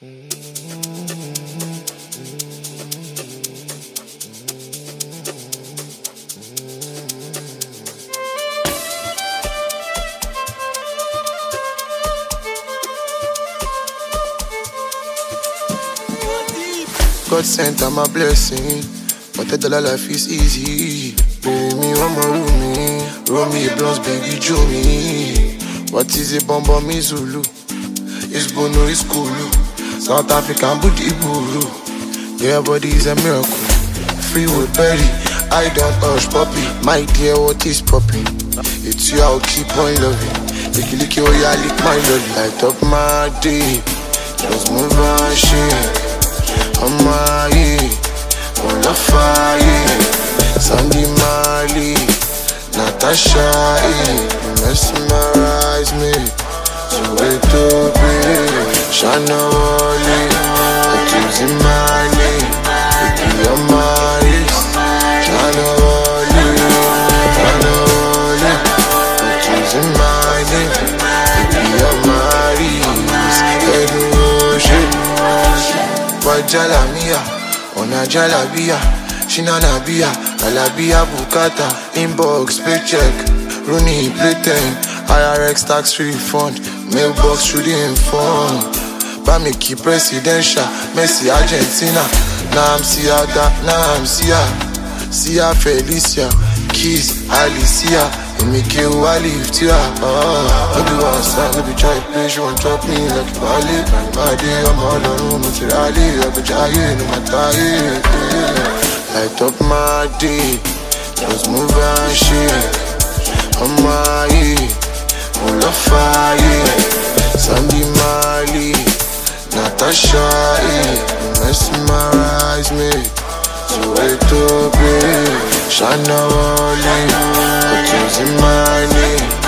God sent I'm a blessing, but the dollar life is easy. Baby, me one more roll me a blunts, baby, Joe me. What is a bomb me Zulu? It's Bono, it's Kulu. South African booty buru. Their body is a miracle. Freewood berry, I don't hush puppy. My dear, what is popping? It's you, I'll keep on loving. Licky, oh yeah, lick my lolly. Light up my day, just move on shit. On my on the fire, Sandy Marley, Natasha, you mesmerize me. So wait to be, Shana Wally, Atuzi Mali, Iti Amaris, Shana Wally, Atuzi Mali, Iti Amaris, Edu Oshé. Jalamia, ona jalabia, shinanabia, alabia bukata, inbox, paycheck, Rooney, Playtime, IRX tax refund, mailbox through the inform, Bamiki presidential, Messi Argentina, now I'm Sia Felicia, Keys, Alicia, Emike Wali, Tia, maybe one side, maybe try to play, she won't drop me like a ballet. My day, I'm all alone, I'm rally, I'm a giant, I'm a tired. Light up my day, just move and shake. On my on the fire, Sandy Marley, Natasha, you mesmerize me. So wait to be, Shana Wally, Atuzi Mali.